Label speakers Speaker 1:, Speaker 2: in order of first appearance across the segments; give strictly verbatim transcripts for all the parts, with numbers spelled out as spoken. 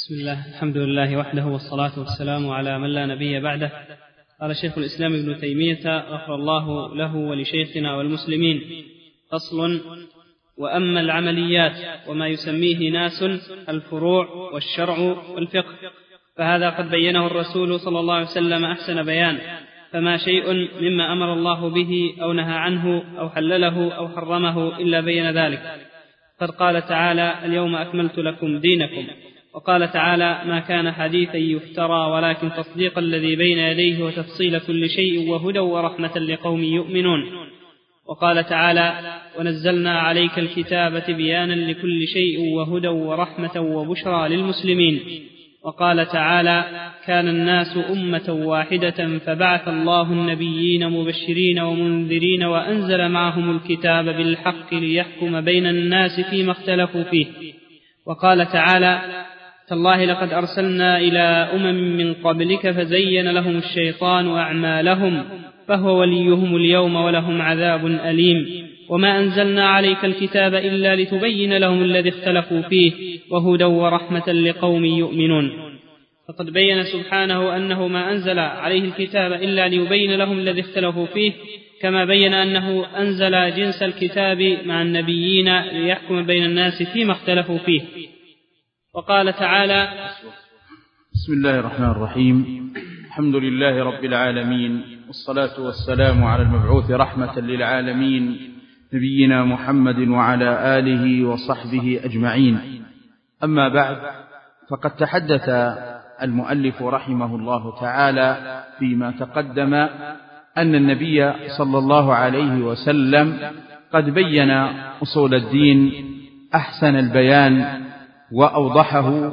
Speaker 1: بسم الله، الحمد لله وحده والصلاة والسلام على من لا نبي بعده. قال شيخ الإسلام ابن تيمية غفر الله له ولشيخنا والمسلمين: فصل: وأما العمليات وما يسميه ناس الفروع والشرع والفقه فهذا قد بينه الرسول صلى الله عليه وسلم أحسن بيان، فما شيء مما أمر الله به أو نهى عنه أو حلله أو حرمه إلا بين ذلك. قد قال تعالى: اليوم أكملت لكم دينكم. وقال تعالى: ما كان حديثا يفترى ولكن تصديق الذي بين يديه وتفصيل كل شيء وهدى ورحمة لقوم يؤمنون. وقال تعالى: ونزلنا عليك الكتاب تبيانا لكل شيء وهدى ورحمة وبشرى للمسلمين. وقال تعالى: كان الناس أمة واحدة فبعث الله النبيين مبشرين ومنذرين وأنزل معهم الكتاب بالحق ليحكم بين الناس فيما اختلفوا فيه. وقال تعالى: تالله لقد أرسلنا إلى أمم من قبلك فزين لهم الشيطان أعمالهم فهو وليهم اليوم ولهم عذاب أليم. وما أنزلنا عليك الكتاب إلا لتبين لهم الذي اختلفوا فيه وهدى ورحمة لقوم يؤمنون. فقد بين سبحانه أنه ما أنزل عليه الكتاب إلا ليبين لهم الذي اختلفوا فيه، كما بين أنه أنزل جنس الكتاب مع النبيين ليحكم بين الناس فيما اختلفوا فيه. وقال تعالى:
Speaker 2: بسم الله الرحمن الرحيم. الحمد لله رب العالمين، والصلاة والسلام على المبعوث رحمة للعالمين نبينا محمد وعلى آله وصحبه أجمعين. أما بعد، فقد تحدث المؤلف رحمه الله تعالى فيما تقدم أن النبي صلى الله عليه وسلم قد بين أصول الدين أحسن البيان وأوضحه،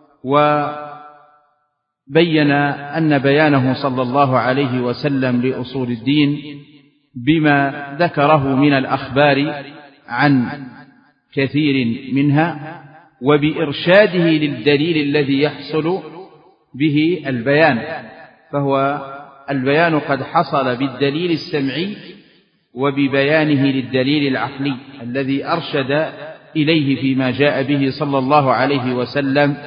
Speaker 2: وبين أن بيانه صلى الله عليه وسلم لأصول الدين بما ذكره من الأخبار عن كثير منها، وبإرشاده للدليل الذي يحصل به البيان. فهو البيان قد حصل بالدليل السمعي وببيانه للدليل العقلي الذي أرشد إليه فيما جاء به صلى الله عليه وسلم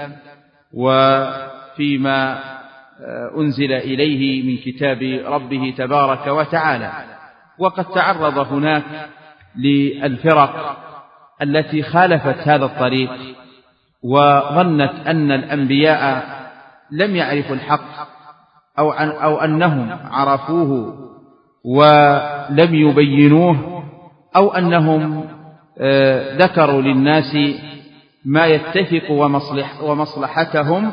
Speaker 2: وفيما أنزل إليه من كتاب ربه تبارك وتعالى. وقد تعرض هناك للفرق التي خالفت هذا الطريق وظنت أن الأنبياء لم يعرفوا الحق أو, عن أو أنهم عرفوه ولم يبينوه، أو أنهم ذكروا للناس ما يتفق ومصلح ومصلحتهم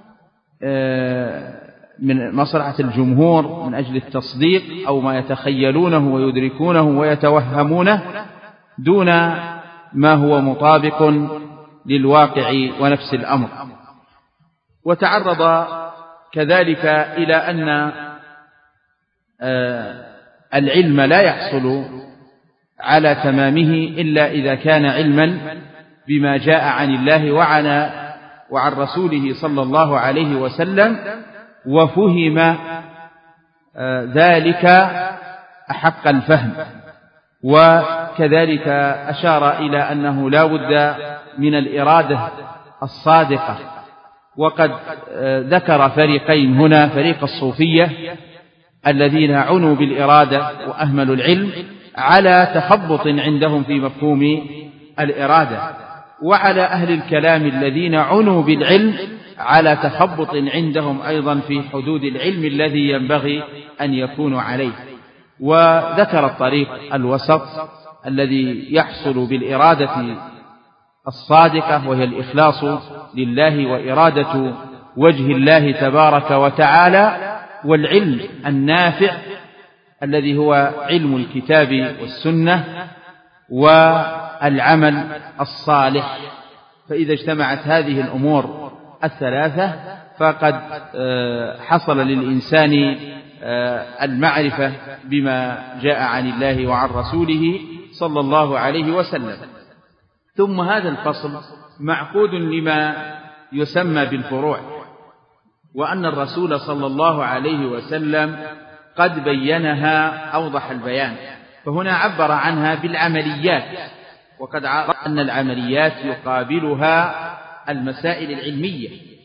Speaker 2: من مصلحة الجمهور من أجل التصديق، أو ما يتخيلونه ويدركونه ويتوهمونه دون ما هو مطابق للواقع ونفس الأمر. وتعرض كذلك إلى أن العلم لا يحصل على تمامه إلا إذا كان علما بما جاء عن الله وعن وعن رسوله صلى الله عليه وسلم، وفهم ذلك أحق الفهم. وكذلك أشار إلى أنه لا بد من الإرادة الصادقة. وقد ذكر فريقين هنا: فريق الصوفية الذين عنوا بالإرادة وأهملوا العلم على تخبط عندهم في مفهوم الإرادة، وعلى أهل الكلام الذين عنوا بالعلم على تخبط عندهم أيضا في حدود العلم الذي ينبغي أن يكون عليه. وذكر الطريق الوسط الذي يحصل بالإرادة الصادقة، وهي الإخلاص لله وإرادة وجه الله تبارك وتعالى، والعلم النافع الذي هو علم الكتاب والسنة، والعمل الصالح. فإذا اجتمعت هذه الأمور الثلاثة فقد حصل للإنسان المعرفة بما جاء عن الله وعن رسوله صلى الله عليه وسلم. ثم هذا الفصل معقود لما يسمى بالفروع، وأن الرسول صلى الله عليه وسلم قد بينها أوضح البيان. فهنا عبر عنها بالعمليات، وقد عرف أن العمليات يقابلها المسائل العلمية،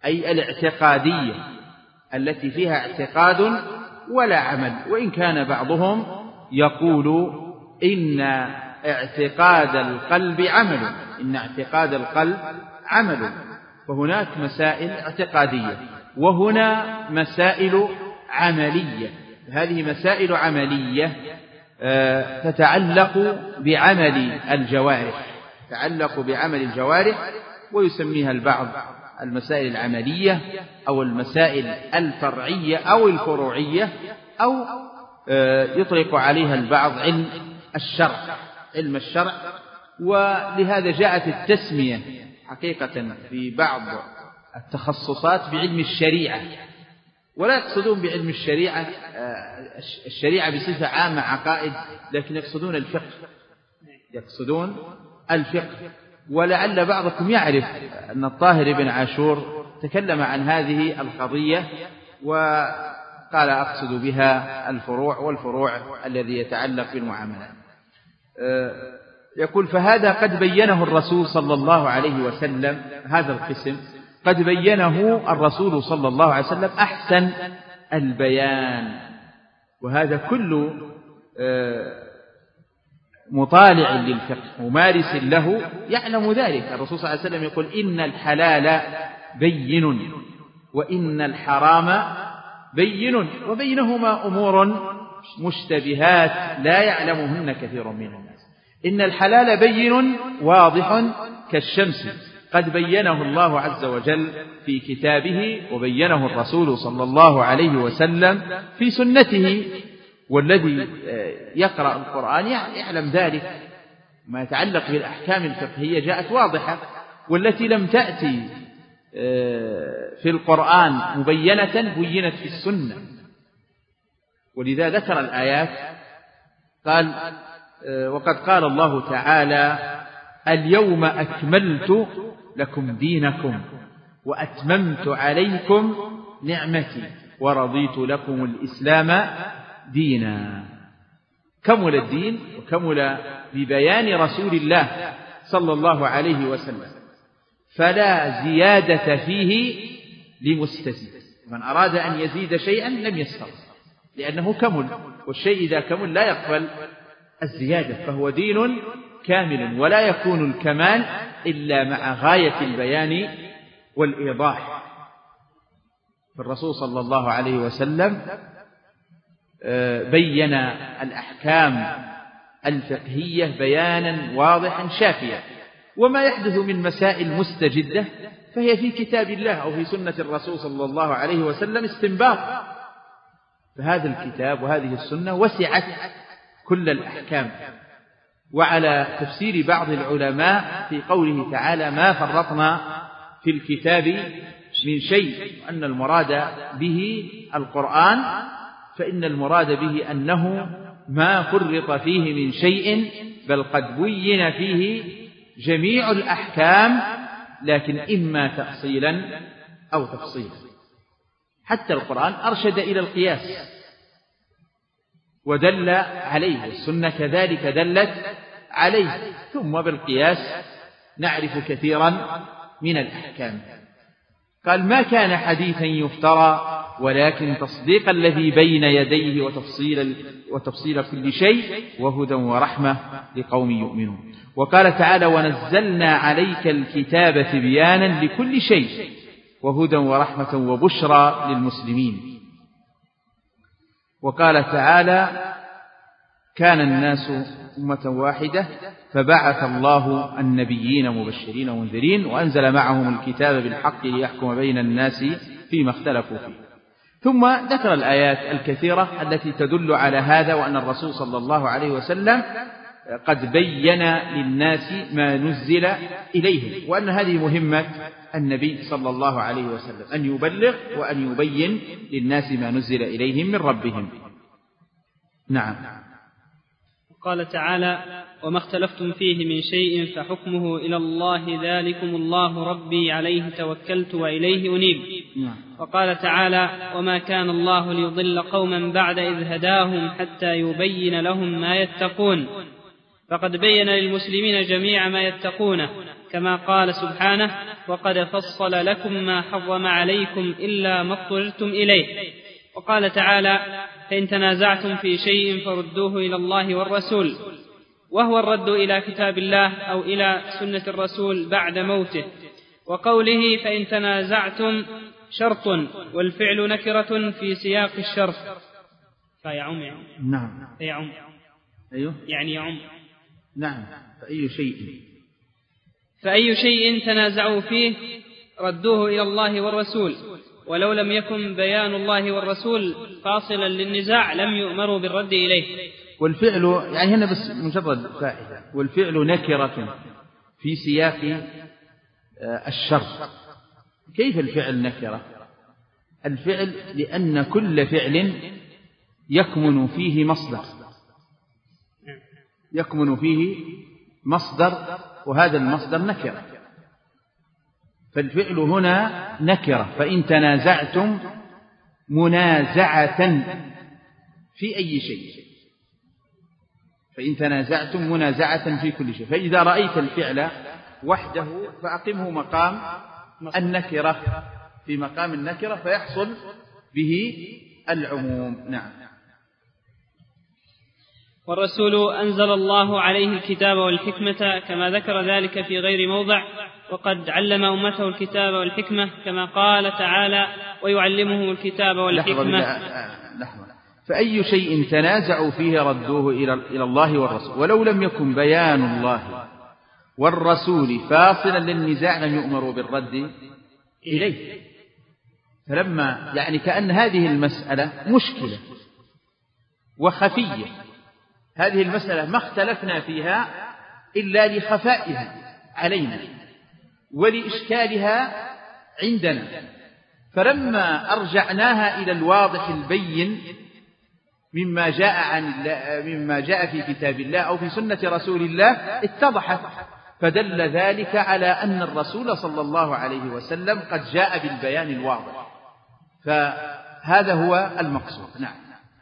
Speaker 2: أي الاعتقادية التي فيها اعتقاد ولا عمل، وإن كان بعضهم يقول إن اعتقاد القلب عمل، إن اعتقاد القلب عمل، فهناك مسائل اعتقادية وهنا مسائل عملية. هذه مسائل عملية تتعلق بعمل الجوارح، تتعلق بعمل الجوارح، ويسميها البعض المسائل العملية أو المسائل الفرعية أو الفروعية، أو يطلق عليها البعض علم الشرع، علم الشرع. ولهذا جاءت التسمية حقيقة في بعض التخصصات بعلم الشريعة، ولا يقصدون بعلم الشريعة الشريعة بصفة عامة عقائد، لكن يقصدون الفقه، يقصدون الفقه. ولعل بعضكم يعرف أن الطاهر بن عاشور تكلم عن هذه القضية وقال أقصد بها الفروع، والفروع الذي يتعلق بالمعاملات. يقول: فهذا قد بينه الرسول صلى الله عليه وسلم، هذا القسم قد بينه الرسول صلى الله عليه وسلم أحسن البيان. وهذا كله مطالع للفقه ممارس له يعلم ذلك. الرسول صلى الله عليه وسلم يقول: إن الحلال بين وإن الحرام بين وبينهما أمور مشتبهات لا يعلمهن كثير من الناس. إن الحلال بين واضح كالشمس، قد بينه الله عز وجل في كتابه، وبينه الرسول صلى الله عليه وسلم في سنته. والذي يقرأ القرآن يعلم ذلك. ما يتعلق بالأحكام الفقهية جاءت واضحة، والتي لم تأتي في القرآن مبينة بينت في السنة. ولذا ذكر الآيات، قال: وقد قال الله تعالى: اليوم أكملت لكم دينكم وأتممت عليكم نعمتي ورضيت لكم الإسلام دينا. كمل الدين وكمل ببيان رسول الله صلى الله عليه وسلم، فلا زيادة فيه لمستزيد. من أراد أن يزيد شيئا لم يستطع، لأنه كمل، والشيء إذا كمل لا يقبل الزيادة، فهو دين كامل، ولا يكون الكمال إلا مع غاية البيان والإيضاح. فالرسول صلى الله عليه وسلم بين الأحكام الفقهية بيانا واضحا شافيا، وما يحدث من مسائل مستجدة فهي في كتاب الله أو في سنة الرسول صلى الله عليه وسلم استنباط. فهذا الكتاب وهذه السنة وسعت كل الأحكام. وعلى تفسير بعض العلماء في قوله تعالى: ما فرطنا في الكتاب من شيء، أن المراد به القرآن، فإن المراد به أنه ما فرط فيه من شيء، بل قد بين فيه جميع الأحكام، لكن إما تأصيلا أو تفصيلا. حتى القرآن أرشد إلى القياس ودل عليه، والسنة كذلك دلت عليه، ثم بالقياس نعرف كثيرا من الأحكام. قال: ما كان حديثا يفترى ولكن تصديق الذي بين يديه وتفصيل, وتفصيل كل شيء وهدى ورحمة لقوم يؤمنون. وقال تعالى: ونزلنا عليك الكتاب تبيانا لكل شيء وهدى ورحمة وبشرى للمسلمين. وقال تعالى: كان الناس أمة واحدة فبعث الله النبيين مبشرين ومنذرين وأنزل معهم الكتاب بالحق ليحكم بين الناس فيما اختلفوا فيه. ثم ذكر الآيات الكثيرة التي تدل على هذا، وأن الرسول صلى الله عليه وسلم قد بين للناس ما نزل إليهم، وأن هذه مهمة النبي صلى الله عليه وسلم، أن يبلغ وأن يبين للناس ما نزل إليهم من ربهم. نعم.
Speaker 1: قال تعالى: وما اختلفتم فيه من شيء فحكمه إلى الله ذلكم الله ربي عليه توكلت وإليه أنيب. وقال تعالى: وما كان الله ليضل قوما بعد إذ هداهم حتى يبين لهم ما يتقون. فقد بين للمسلمين جميع ما يتقونه، كما قال سبحانه: وقد فصل لكم ما حرم عليكم إلا ما اضطررتم إليه. وقال تعالى: فإن تنازعتم في شيء فردوه إلى الله والرسول، وهو الرد إلى كتاب الله أو إلى سنة الرسول بعد موته. وقوله فإن تنازعتم شرط، والفعل نكرة في سياق الشرط فيعم يعم
Speaker 2: نعم
Speaker 1: فيعم
Speaker 2: أيوه
Speaker 1: يعني يعم
Speaker 2: نعم فأي شيء
Speaker 1: فأي شيء تنازعوا فيه ردوه إلى الله والرسول، ولو لم يكن بيان الله والرسول فاصلا للنزاع لم يؤمروا بالرد إليه.
Speaker 2: والفعل يعني هنا بس مجرد فائدة، والفعل نكرة في سياق الشرط. كيف الفعل نكرة؟ الفعل لأن كل فعل يكمن فيه مصدر يكمن فيه مصدر وهذا المصدر نكرة، فالفعل هنا نكرة. فإن تنازعتم منازعة في أي شيء فإن تنازعتم منازعة في كل شيء. فإذا رأيت الفعل وحده فأقمه مقام النكرة في مقام النكرة فيحصل به العموم. نعم.
Speaker 1: والرسول أنزل الله عليه الكتاب والحكمة كما ذكر ذلك في غير موضع، وقد علم أمته الكتاب والحكمة كما قال تعالى: ويعلمهم الكتاب والحكمة.
Speaker 2: لحظة. فأي شيء تنازعوا فيه ردوه إلى الله والرسول، ولو لم يكن بيان الله والرسول فاصلا للنزاع لم يؤمروا بالرد إليه. فلما يعني كأن هذه المسألة مشكلة وخفية، هذه المسألة ما اختلفنا فيها إلا لخفائها علينا ولإشكالها عندنا، فلما أرجعناها إلى الواضح البين مما جاء عن مما جاء في كتاب الله أو في سنة رسول الله اتضحت، فدل ذلك على أن الرسول صلى الله عليه وسلم قد جاء بالبيان الواضح، فهذا هو المقصود. نعم.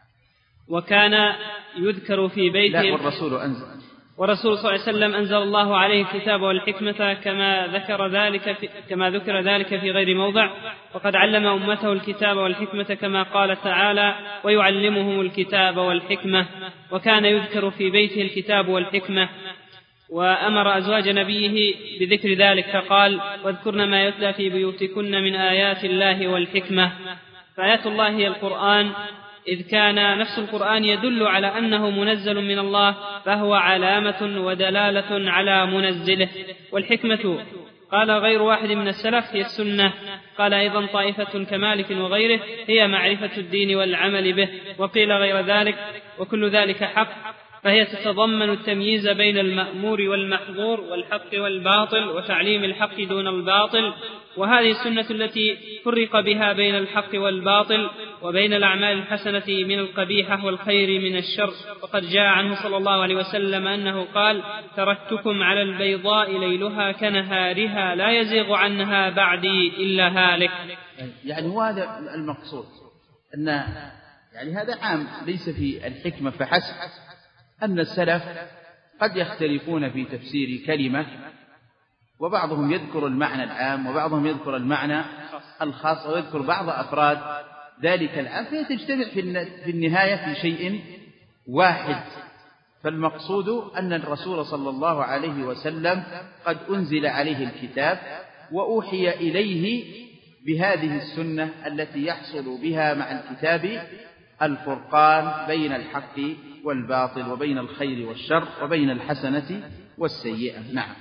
Speaker 1: وكان يذكر في بيته
Speaker 2: لا والرسول أنزل
Speaker 1: والرسول صلى الله عليه وسلم أنزل الله عليه الكتاب والحكمة كما ذكر ذلك في كما ذكر ذلك في غير موضع، وقد علم أمته الكتاب والحكمة كما قال تعالى: ويعلمهم الكتاب والحكمة. وكان يذكر في بيته الكتاب والحكمة، وأمر أزواج نبيه بذكر ذلك فقال: واذكرن ما يتلى في بيوتكن من آيات الله والحكمة. فآيات الله هي القرآن، إذ كان نفس القرآن يدل على أنه منزل من الله فهو علامة ودلالة على منزله. والحكمة قال غير واحد من السلف هي السنة، قال أيضا طائفة كمالك وغيره هي معرفة الدين والعمل به، وقيل غير ذلك، وكل ذلك حق، فهي تتضمن التمييز بين المأمور والمحظور والحق والباطل وتعليم الحق دون الباطل. وهذه السنة التي فرق بها بين الحق والباطل وبين الأعمال الحسنة من القبيحة والخير من الشر. وقد جاء عنه صلى الله عليه وسلم أنه قال: تركتكم على البيضاء ليلها كنهارها لا يزيغ عنها بعدي إلا هالك.
Speaker 2: يعني هو هذا المقصود، أن يعني هذا عام ليس في الحكمة فحسب، أن السلف قد يختلفون في تفسير كلمة، وبعضهم يذكر المعنى العام وبعضهم يذكر المعنى الخاص ويذكر بعض أفراد ذلك العام، فتجتمع في النهاية في شيء واحد. فالمقصود أن الرسول صلى الله عليه وسلم قد أنزل عليه الكتاب وأوحي إليه بهذه السنة التي يحصل بها مع الكتاب الفرقان بين الحق والباطل وبين الخير والشر وبين الحسنة والسيئة. نعم.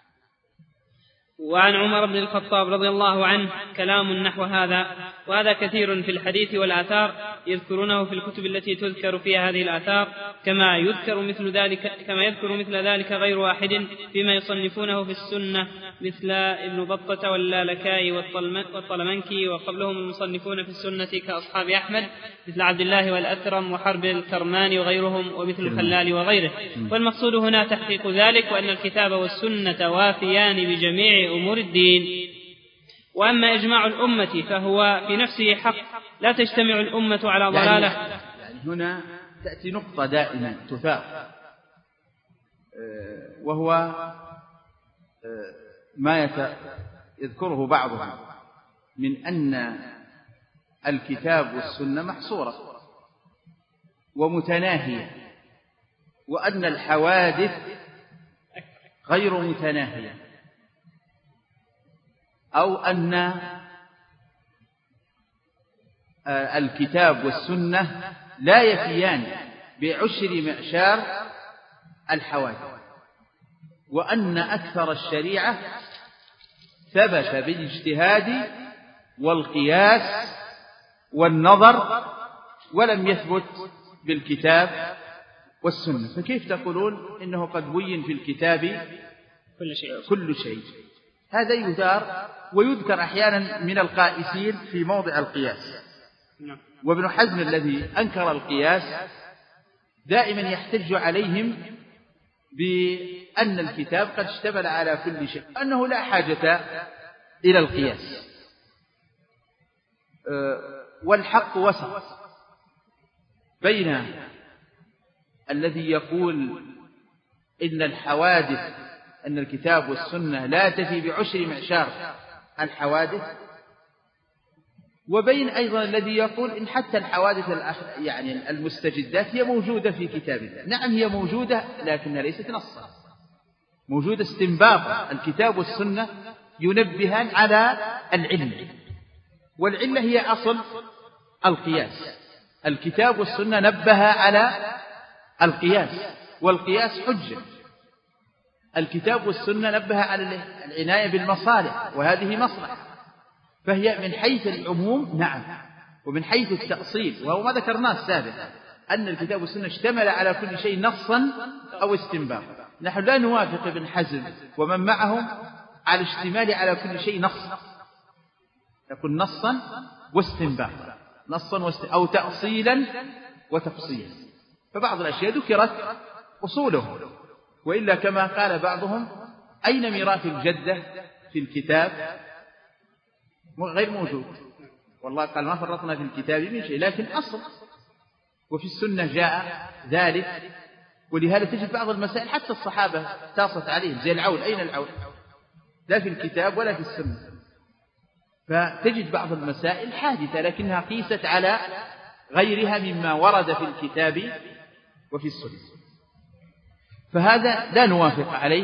Speaker 1: وعن عمر بن الخطاب رضي الله عنه كلام نحو هذا، وهذا كثير في الحديث والآثار، يذكرونه في الكتب التي تذكر فيها هذه الآثار، كما يذكر مثل ذلك كما يذكر مثل ذلك غير واحد فيما يصنفونه في السنة، مثل ابن بطة واللالكائي والطلمنكي، وقبلهم المصنفون في السنة كأصحاب أحمد مثل عبد الله والأثرم وحرب الكرماني وغيرهم، ومثل الخلال وغيره. والمقصود هنا تحقيق ذلك، وأن الكتاب والسنة وافيان بجميع أمور الدين. وأما إجماع الأمة فهو في نفسه حق، لا تجتمع الأمة على ضلالة.
Speaker 2: يعني هنا تأتي نقطة دائما تثار، وهو ما يذكره بعضهم من أن الكتاب والسنة محصورة ومتناهية، وأن الحوادث غير متناهية، أو أن الكتاب والسنة لا يفيان بعشر معشار الحوادث، وأن أكثر الشريعة ثبت بالاجتهاد والقياس والنظر ولم يثبت بالكتاب والسنة. فكيف تقولون إنه قد بين في الكتاب
Speaker 1: كل شيء؟
Speaker 2: كل شيء. هذا يثار ويذكر أحيانا من القائسين في موضع القياس. وابن حزم الذي أنكر القياس دائما يحتج عليهم بأن الكتاب قد اشتمل على كل شيء، أنه لا حاجة إلى القياس، والحق وسط بين الذي يقول إن الحوادث أن الكتاب والسنة لا تفي بعشر معشار الحوادث، وبين أيضا الذي يقول إن حتى الحوادث يعني المستجدات هي موجودة في كتاب الله. نعم هي موجودة لكنها ليست نصا، موجودة استنباطا. الكتاب والسنة ينبهان على العلة، والعلة هي أصل القياس. الكتاب والسنة نبه على القياس، والقياس حجة. الكتاب والسنة نبه على العناية بالمصالح، وهذه مصلحة، فهي من حيث العموم نعم، ومن حيث التأصيل وهو ما ذكرناه سابقا أن الكتاب والسنة اشتمل على كل شيء نصا أو استنباطا. نحن لا نوافق ابن حزم ومن معهم على الاشتمال على كل شيء نصا، يكون نصا واستنباطا، نصا واست... أو تأصيلا وتفصيلا. فبعض الأشياء ذكرت أصوله، وإلا كما قال بعضهم أين ميراث الجدة في الكتاب؟ غير موجود، والله قال ما فرطنا في الكتاب من شيء، لكن أصل. وفي السنة جاء ذلك، ولهذا تجد بعض المسائل حتى الصحابة تاصت عليهم زي العول. أين العول؟ لا في الكتاب ولا في السنة. فتجد بعض المسائل حادثة لكنها قيست على غيرها مما ورد في الكتاب وفي السنة، فهذا لا نوافق عليه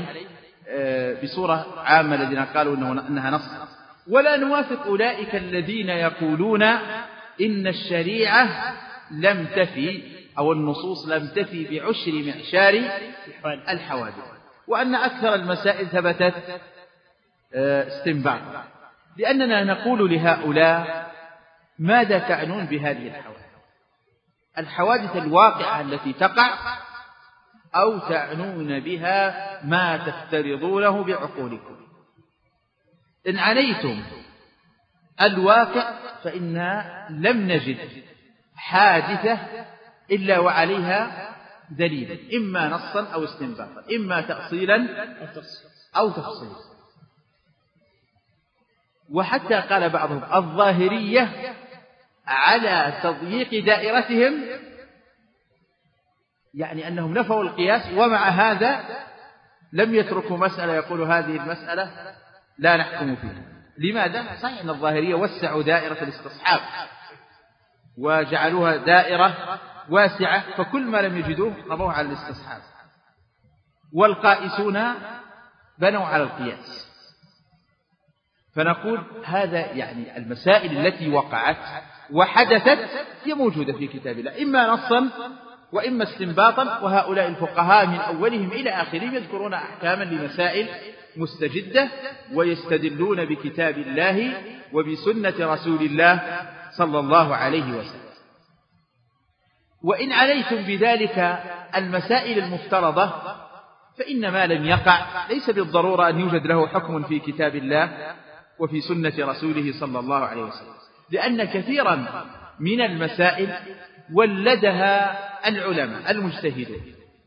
Speaker 2: بصورة عامة الذين قالوا إنها نص. ولا نوافق أولئك الذين يقولون إن الشريعة لم تفي أو النصوص لم تفي بعشر معشار الحوادث، وأن أكثر المسائل ثبتت استنباطا. لأننا نقول لهؤلاء ماذا تعنون بهذه الحوادث؟ الحوادث الواقعة التي تقع، أو تعنون بها ما تفترضونه بعقولكم؟ إن عنيتم الواقع فإنا لم نجد حادثة إلا وعليها دليلا، إما نصا أو استنباطا، إما تأصيلا أو تفصيلا. وحتى قال بعضهم الظاهرية على تضييق دائرتهم، يعني أنهم نفوا القياس ومع هذا لم يتركوا مسألة يقول هذه المسألة لا نحكم فيها. لماذا؟ صحيح أن الظاهرية وسعوا دائرة الاستصحاب وجعلوها دائرة واسعة، فكل ما لم يجدوه قضوه على الاستصحاب، والقائسون بنوا على القياس. فنقول هذا يعني المسائل التي وقعت وحدثت هي موجودة في كتاب الله، إما نصا وإما استنباطا. وهؤلاء الفقهاء من أولهم إلى آخرهم يذكرون أحكاما لمسائل مستجدة ويستدلون بكتاب الله وبسنة رسول الله صلى الله عليه وسلم. وإن عليتم بذلك المسائل المفترضة فإن ما لم يقع ليس بالضرورة أن يوجد له حكم في كتاب الله وفي سنة رسوله صلى الله عليه وسلم، لأن كثيرا من المسائل ولدها العلماء المجتهدون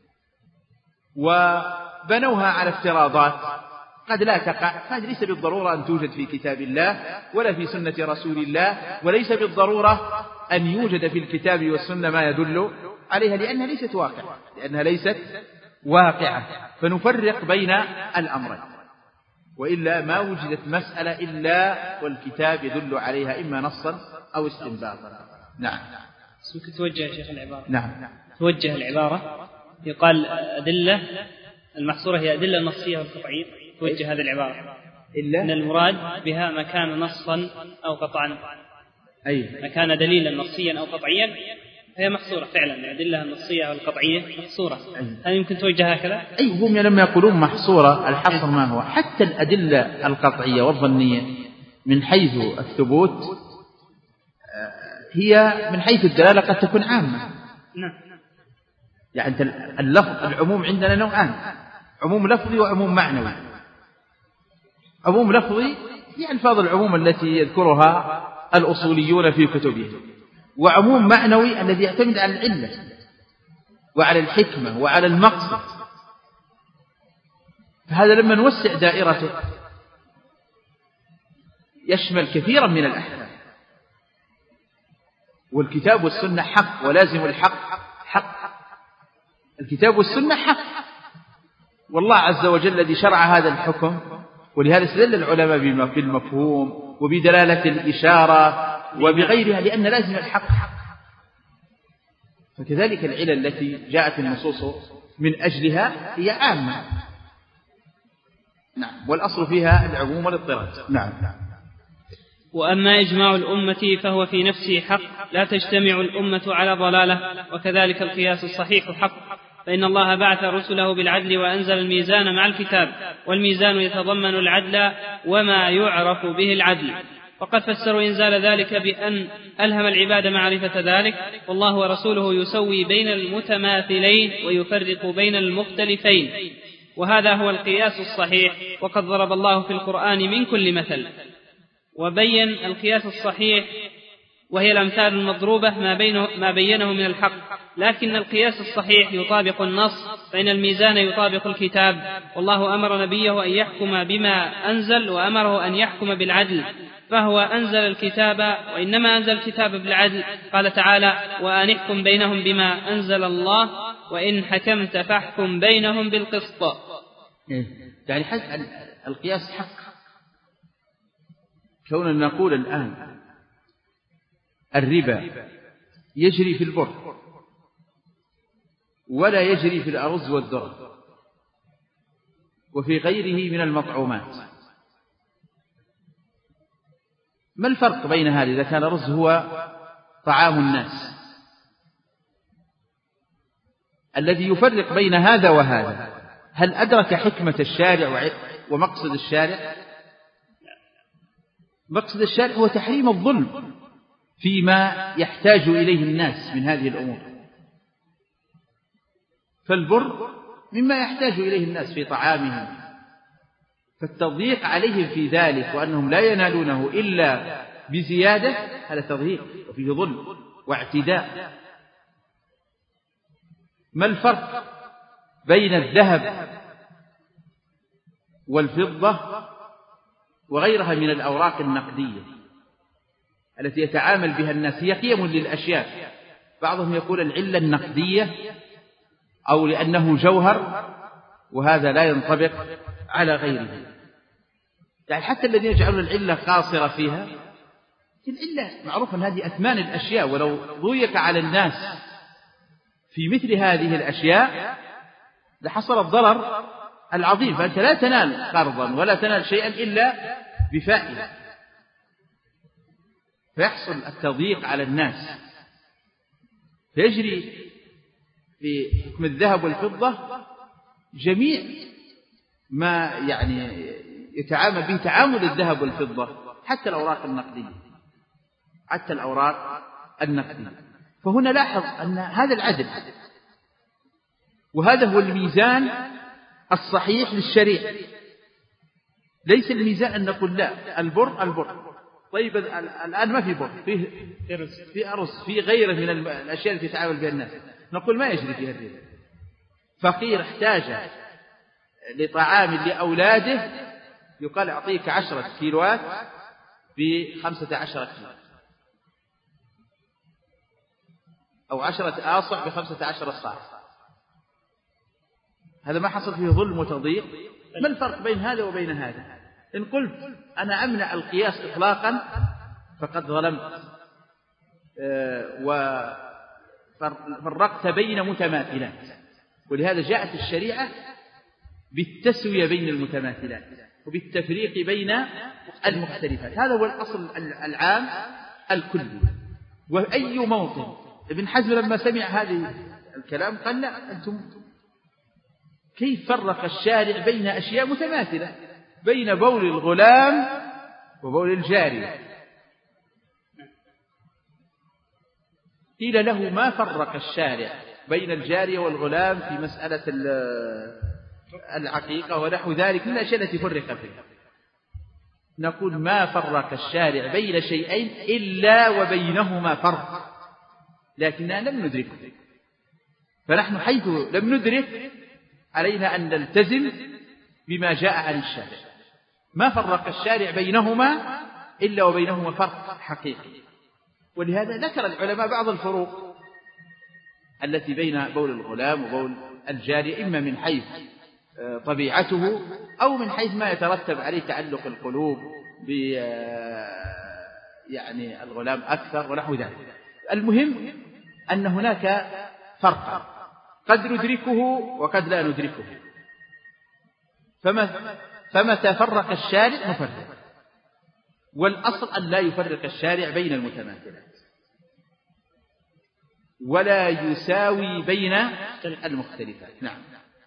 Speaker 2: وبنوها على افتراضات قد لا تقع، فهذه ليس بالضرورة أن توجد في كتاب الله ولا في سنة رسول الله، وليس بالضرورة أن يوجد في الكتاب والسنة ما يدل عليها، لأنها ليست واقعة، لأنها ليست واقعة. فنفرق بين الأمرين. وإلا ما وجدت مسألة إلا والكتاب يدل عليها إما نصا أو استنباطا. نعم.
Speaker 1: ممكن توجه يا شيخ العبارة.
Speaker 2: نعم.
Speaker 1: توجه العبارة يقال أدلة المحصورة هي أدلة نصية والقطعية، توجه هذه العبارة
Speaker 2: إلا
Speaker 1: أن المراد بها ما كان نصا أو قطعا،
Speaker 2: أي
Speaker 1: ما كان دليلا نصيا أو قطعيا هي محصورة فعلا، الأدلة النصية والقطعية محصورة. هل يمكن توجه هكذا؟
Speaker 2: أي هم لما يقولون محصورة الحصر ما هو؟ حتى الأدلة القطعية والظنية من حيث الثبوت هي من حيث الدلالة قد تكون عامة.
Speaker 1: نعم.
Speaker 2: يعني اللفظ العموم عندنا نوعان، عموم لفظي وعموم معنوي. عموم لفظي هي ألفاظ العموم التي يذكرها الأصوليون في كتبهم، وعموم معنوي الذي يعتمد على العلة وعلى الحكمة وعلى المقصد. فهذا لما نوسع دائرته يشمل كثيرا من الأحكام. والكتاب والسنة حق، ولازم الحق حق. الكتاب والسنة حق، والله عز وجل الذي شرع هذا الحكم، ولهذا استدل العلماء بالمفهوم وبدلالة الإشارة وبغيرها، لأن لازم الحق حق. فكذلك العلل التي جاءت النصوص من أجلها هي عامة. نعم. والأصل فيها العموم والاضطراد. نعم.
Speaker 1: وأما إجماع الأمة فهو في نفسه حق، لا تجتمع الأمة على ضلالة. وكذلك القياس الصحيح حق، فإن الله بعث رسله بالعدل وأنزل الميزان مع الكتاب، والميزان يتضمن العدل وما يعرف به العدل. وقد فسروا إنزال ذلك بأن ألهم العباد معرفة ذلك، والله ورسوله يسوي بين المتماثلين ويفرق بين المختلفين، وهذا هو القياس الصحيح. وقد ضرب الله في القرآن من كل مثل وبين القياس الصحيح، وهي الأمثال المضروبة ما, بينه ما بينه من الحق. لكن القياس الصحيح يطابق النص، فإن الميزان يطابق الكتاب، والله أمر نبيه أن يحكم بما أنزل وأمره أن يحكم بالعدل، فهو أنزل الكتاب، وإنما أنزل الكتاب بالعدل. قال تعالى: وأن احكم بينهم بما أنزل الله وإن حكمت فاحكم بينهم بالقسط.
Speaker 2: يعني حتى القياس حق. كوننا نقول الآن الربا يجري في البر ولا يجري في الأرز والذرة وفي غيره من المطعومات، ما الفرق بين هذا إذا كان الرز هو طعام الناس؟ الذي يفرق بين هذا وهذا هل أدرك حكمة الشارع ومقصد الشارع؟ مقصد الشارع هو تحريم الظلم فيما يحتاج إليه الناس من هذه الأمور. فالبر مما يحتاج إليه الناس في طعامهم، فالتضييق عليهم في ذلك وأنهم لا ينالونه إلا بزيادة هذا تضييق وفيه ظلم واعتداء. ما الفرق بين الذهب والفضة وغيرها من الأوراق النقدية التي يتعامل بها الناس؟ هي قيم للأشياء. بعضهم يقول العلة النقدية أو لأنه جوهر، وهذا لا ينطبق على غيره. يعني حتى الذين يجعلون العلة قاصرة فيها، العلة معروف أن هذه أثمان الأشياء، ولو ضيق على الناس في مثل هذه الأشياء لحصل الضرر العظيم. فأنت لا تنال قرضا ولا تنال شيئا إلا بفائدة، فيحصل التضييق على الناس. فيجري في حكم الذهب والفضة جميع ما يعني يتعامل به تعامل الذهب والفضة، حتى الأوراق النقدية حتى الأوراق النقدية. فهنا لاحظ أن هذا العدل، وهذا هو الميزان الصحيح للشريعة. ليس الميزان أن نقول لا البر البر طيب الآن ما في بر، فيه في أرز، في غيره من الأشياء التي يتعامل بها الناس، نقول ما يجري فيها الربا. فقير احتاج لطعام لأولاده يقال أعطيك عشرة كيلوات بخمسة عشر كيلو، أو عشرة آصع بخمسة عشر صاع. هذا ما حصل فيه ظلم وتضييق. ما الفرق بين هذا وبين هذا؟ إن قلت أنا أمنع القياس إطلاقا فقد ظلمت وفرقت بين متماثلات، ولهذا جاءت الشريعة بالتسوية بين المتماثلات وبالتفريق بين المختلفات. هذا هو الأصل العام الكلي. وأي موطن ابن حزم لما سمع هذه الكلام قال لا، أنتم كيف فرق الشارع بين أشياء متماثلة، بين بول الغلام وبول الجارية؟ قيل له ما فرق الشارع بين الجارية والغلام في مسألة العقيقة ونحو ذلك من الأشياء التي فرق فيها. نقول ما فرق الشارع بين شيئين إلا وبينهما فرق، لكننا لم ندركه. فنحن حيث لم ندرك علينا أن نلتزم بما جاء عن الشارع. ما فرق الشارع بينهما إلا وبينهما فرق حقيقي. ولهذا ذكر العلماء بعض الفروق التي بين بول الغلام وبول الجارية، إما من حيث طبيعته أو من حيث ما يترتب عليه تعلق القلوب ب يعني الغلام أكثر ونحو ذلك. المهم أن هناك فرقا قد ندركه وقد لا ندركه، فمتى فرق الشارع نفرق، والأصل أن لا يفرق الشارع بين المتماثلات ولا يساوي بين المختلفات. نعم.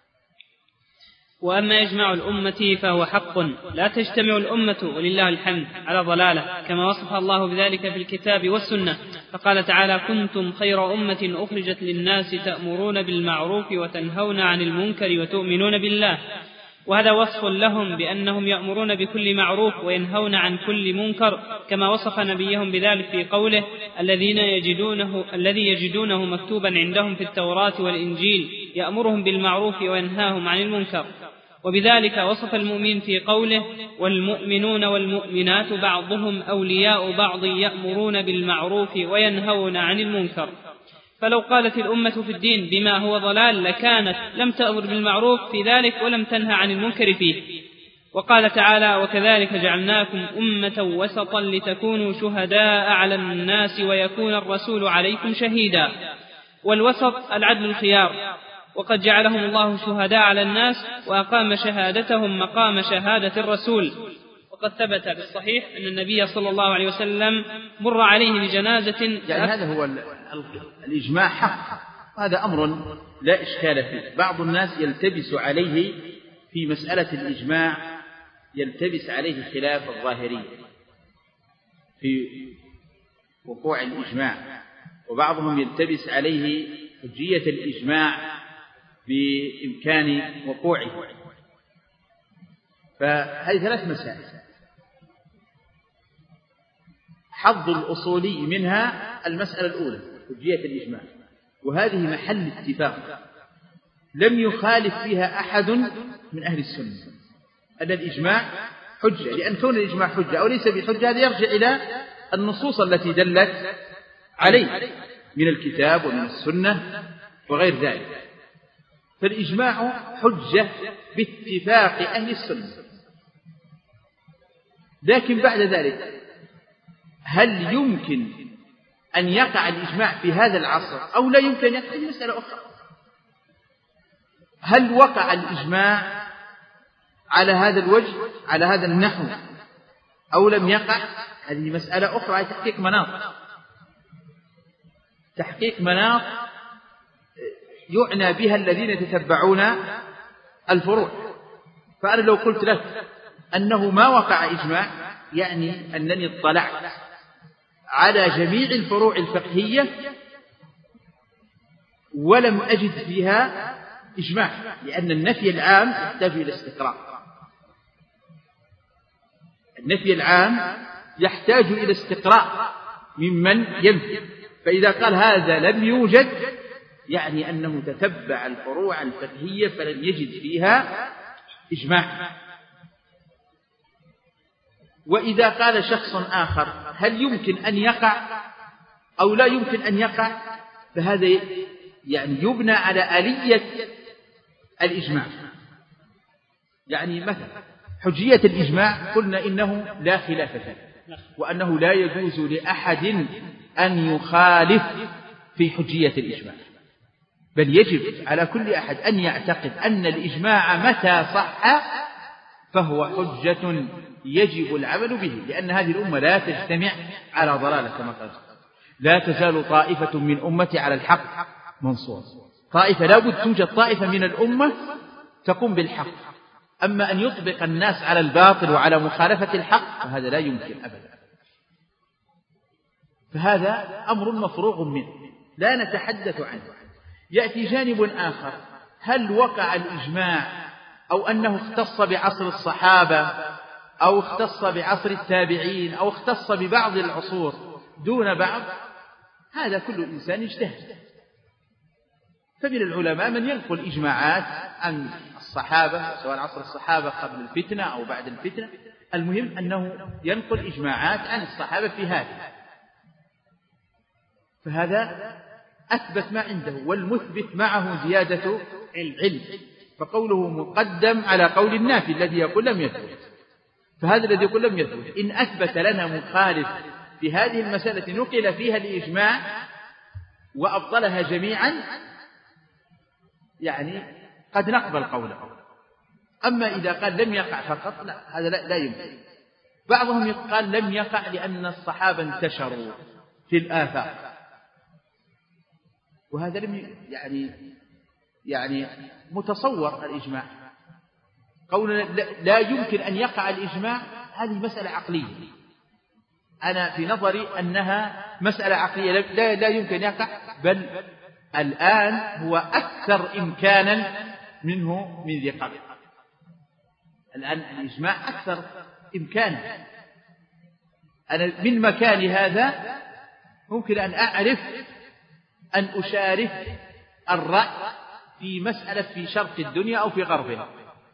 Speaker 1: وأما إجماع الأمة فهو حق، لا تجتمع الأمة ولله الحمد على ضلالة، كما وصف الله بذلك في الكتاب والسنة، فقال تعالى: كنتم خير أمة أخرجت للناس تأمرون بالمعروف وتنهون عن المنكر وتؤمنون بالله. وهذا وصف لهم بأنهم يأمرون بكل معروف وينهون عن كل منكر، كما وصف نبيهم بذلك في قوله: الذين يجدونه الذي يجدونه مكتوبا عندهم في التوراة والإنجيل يأمرهم بالمعروف وينهاهم عن المنكر. وبذلك وصف المؤمن في قوله: والمؤمنون والمؤمنات بعضهم أولياء بعض يأمرون بالمعروف وينهون عن المنكر. فلو قالت الأمة في الدين بما هو ضلال لكانت لم تأمر بالمعروف في ذلك ولم تنهى عن المنكر فيه. وقال تعالى: وكذلك جعلناكم أمة وسطا لتكونوا شهداء على الناس ويكون الرسول عليكم شهيدا. والوسط العدل الخيار، وقد جعلهم الله شهداء على الناس وأقام شهادتهم مقام شهادة الرسول. وقد ثبت بالصحيح أن النبي صلى الله عليه وسلم مر عليه بجنازة.
Speaker 2: يعني هذا هو الإجماع حق، هذا أمر لا إشكال فيه. بعض الناس يلتبس عليه في مسألة الإجماع، يلتبس عليه خلاف الظاهرية في وقوع الإجماع، وبعضهم يلتبس عليه حجية الإجماع بإمكان وقوعه. فهذه ثلاث مسائل، حظ الأصولي منها المسألة الأولى حجية الإجماع، وهذه محل اتفاق لم يخالف فيها أحد من أهل السنة أن الإجماع حجة، لأن كون الإجماع حجة أو ليس بحجة هذا يرجع إلى النصوص التي دلت عليه من الكتاب ومن السنة وغير ذلك. فالإجماع حجة باتفاق أهل السنة. لكن بعد ذلك هل يمكن أن يقع الإجماع في هذا العصر أو لا يمكن أن يقع؟ هذه مسألة أخرى. هل وقع الإجماع على هذا الوجه على هذا النحو أو لم يقع؟ هذه مسألة أخرى، هي تحقيق مناط تحقيق مناط يعنى بها الذين يتتبعون الفروع. فأنا لو قلت لك أنه ما وقع إجماع يعني أنني اطلعت على جميع الفروع الفقهية ولم أجد فيها إجماع، لأن النفي العام يحتاج إلى استقراء. النفي العام يحتاج إلى استقراء ممن ينفي، فإذا قال هذا لم يوجد يعني أنه تتبع الفروع الفقهية فلم يجد فيها إجماع. وإذا قال شخص آخر هل يمكن أن يقع أو لا يمكن أن يقع، فهذا يعني يبنى على آلية الإجماع. يعني مثلا حجية الإجماع قلنا إنه لا خلاف فيه، وأنه لا يجوز لأحد أن يخالف في حجية الإجماع، بل يجب على كل أحد أن يعتقد أن الإجماع متى صح فهو حجة يجب العمل به، لأن هذه الأمة لا تجتمع على ضلالة كما قال، لا تزال طائفة من أمتي على الحق منصور. طائفة لا بد توجد طائفة من الأمة تقوم بالحق، أما أن يطبق الناس على الباطل وعلى مخالفة الحق فهذا لا يمكن أبدا. فهذا أمر مفروغ منه لا نتحدث عنه. يأتي جانب آخر، هل وقع الإجماع أو أنه اختص بعصر الصحابة أو اختص بعصر التابعين أو اختص ببعض العصور دون بعض؟ هذا كل إنسان يجتهد. فمن العلماء من ينقل إجماعات عن الصحابة سواء عصر الصحابة قبل الفتنة أو بعد الفتنة، المهم أنه ينقل إجماعات عن الصحابة في هذا، فهذا أثبت ما عنده، والمثبت معه زيادة علم، فقوله مقدم على قول النافي الذي يقول لم يثبت. فهذا الذي يقول لم يثبت إن أثبت لنا مخالف في هذه المسألة نقل فيها الإجماع وأبطلها جميعا، يعني قد نقبل قوله. أما إذا قال لم يقع فقط لا، هذا لا, لا يمكن. بعضهم قال لم يقع لأن الصحابة انتشروا في الآفاق، وهذا لم يعني يعني متصور الإجماع. قولنا لا يمكن أن يقع الإجماع هذه مسألة عقلية، أنا في نظري أنها مسألة عقلية لا, لا يمكن يقع، بل الآن هو أكثر إمكانا منه من ذي قبل. الآن الإجماع أكثر إمكانا. أنا من مكان هذا ممكن أن أعرف أن أشارك الرأي في مسألة في شرق الدنيا أو في غربها،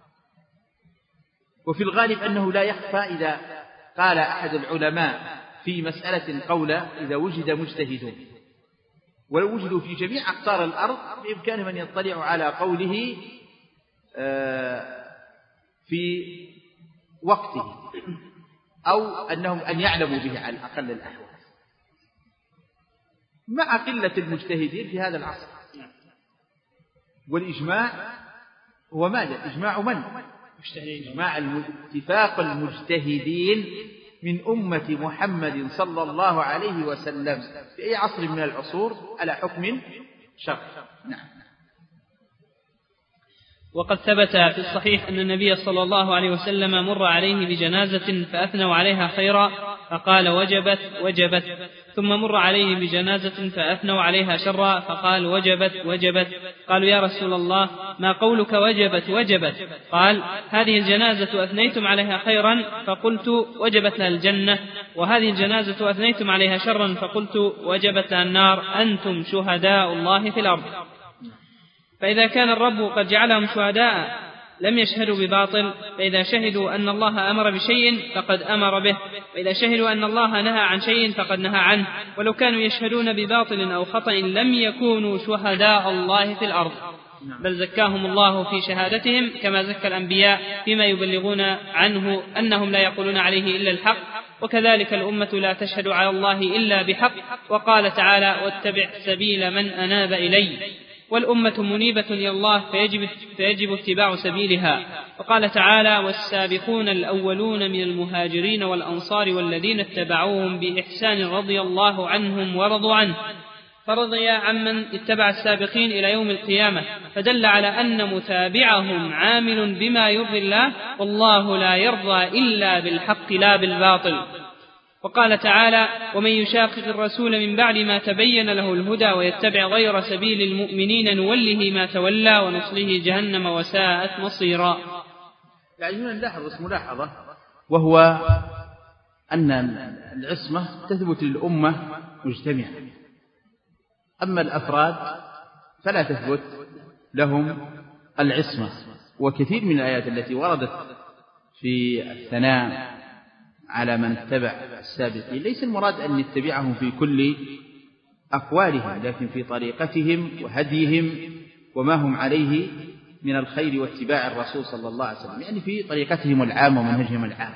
Speaker 2: وفي الغالب أنه لا يخفى إذا قال أحد العلماء في مسألة قولا إذا وجد مجتهدون ولو وجدوا في جميع أقطار الأرض بإمكانهم أن يطلعوا على قوله في وقته، أو أنهم أن يعلموا به على أقل الأحوال، مع قلة المجتهدين في هذا العصر. والإجماع هو ماذا؟ إجماع من؟ إجماع اتفاق المجتهدين من أمة محمد صلى الله عليه وسلم في أي عصر من العصور على حكم شرعي. نعم.
Speaker 1: وقد ثبت في الصحيح أن النبي صلى الله عليه وسلم مر عليه بجنازة فأثنوا عليها خيرا فقال وجبت وجبت، ثم مر عليه بجنازة فأثنوا عليها شرا فقال وجبت وجبت. قالوا يا رسول الله ما قولك وجبت وجبت؟ قال هذه الجنازة أثنيتم عليها خيرا فقلت وجبت لها الجنة، وهذه الجنازة أثنيتم عليها شرا فقلت وجبت لها النار، أنتم شهداء الله في الأرض. فإذا كان الرب قد جعلهم شهداء لم يشهدوا بباطل، فإذا شهدوا أن الله أمر بشيء فقد أمر به، وإذا شهدوا أن الله نهى عن شيء فقد نهى عنه، ولو كانوا يشهدون بباطل أو خطأ لم يكونوا شهداء الله في الأرض، بل زكاهم الله في شهادتهم كما زكى الأنبياء فيما يبلغون عنه أنهم لا يقولون عليه إلا الحق، وكذلك الأمة لا تشهد على الله إلا بحق. وقال تعالى واتبع سبيل من أناب إلي، والأمة منيبة إلى الله فيجب, فيجب اتباع سبيلها. وقال تعالى والسابقون الأولون من المهاجرين والأنصار والذين اتبعوهم بإحسان رضي الله عنهم ورضوا عنه، فرضي عمن اتبع السابقين إلى يوم القيامة، فدل على أن متابعهم عامل بما يرضي الله، والله لا يرضى إلا بالحق لا بالباطل. وقال تعالى ومن يشاقق الرسول من بعد ما تبين له الهدى ويتبع غير سبيل المؤمنين نوله ما تولى ونصله جهنم وساءت مصيرا.
Speaker 2: يعني هنا نلاحظ ملاحظة، وهو أن العصمة تثبت للأمة مجتمعة، أما الأفراد فلا تثبت لهم العصمة. وكثير من الآيات التي وردت في الثناء على من اتبع السابقين ليس المراد أن نتبعهم في كل أقوالهم، لكن في طريقتهم وهديهم وما هم عليه من الخير واتباع الرسول صلى الله عليه وسلم، يعني في طريقتهم العامة ومنهجهم العام،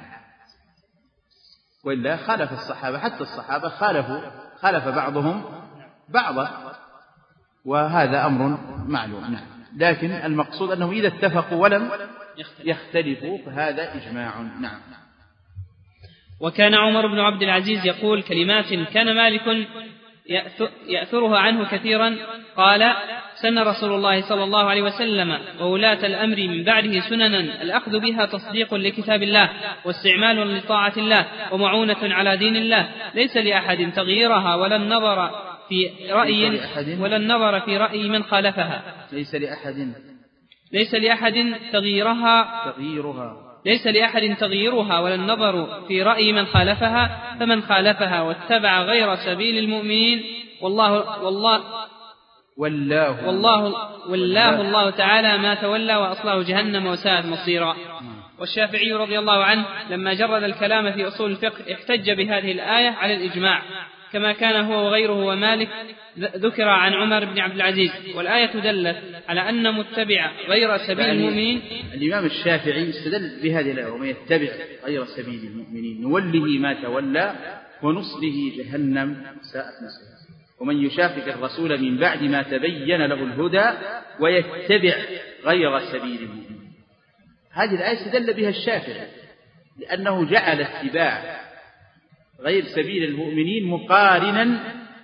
Speaker 2: وإلا خالف الصحابة، حتى الصحابة خالفوا خالف بعضهم بعضا، وهذا أمر معلوم. نعم. لكن المقصود أنهم إذا اتفقوا ولم يختلفوا فهذا إجماع. نعم.
Speaker 1: وكان عمر بن عبد العزيز يقول كلمات كان مالك يأثرها عنه كثيرا، قال: سن رسول الله صلى الله عليه وسلم وولاة الأمر من بعده سننا الأخذ بها تصديق لكتاب الله واستعمال لطاعة الله ومعونة على دين الله، ليس لأحد تغييرها ولا النظر في رأي ولا النظر في رأي من خالفها.
Speaker 2: ليس لأحد
Speaker 1: ليس لأحد تغييرها
Speaker 2: تغييرها
Speaker 1: ليس لأحد تغييرها ولا النظر في رأي من خالفها، فمن خالفها واتبع غير سبيل المؤمنين والله والله
Speaker 2: والله
Speaker 1: والله والله الله تعالى ما تولى وأصله جهنم وساءت مصيرا. والشافعي رضي الله عنه لما جرد الكلام في أصول الفقه احتج بهذه الآية على الإجماع، كما كان هو وغيره ومالك ذكر عن عمر بن عبد العزيز، والآية دلت على أن متبع غير سبيل المؤمنين.
Speaker 2: الإمام الشافعي استدل بهذه الآية: ومن يتبع غير سبيل المؤمنين نوله ما تولى ونصله جهنم ساءت مصيرا، ومن يشاقق الرسول من بعد ما تبين له الهدى ويتبع غير سبيل المؤمنين. هذه الآية استدل بها الشافعي لأنه جعل اتباع غير سبيل المؤمنين مقارنا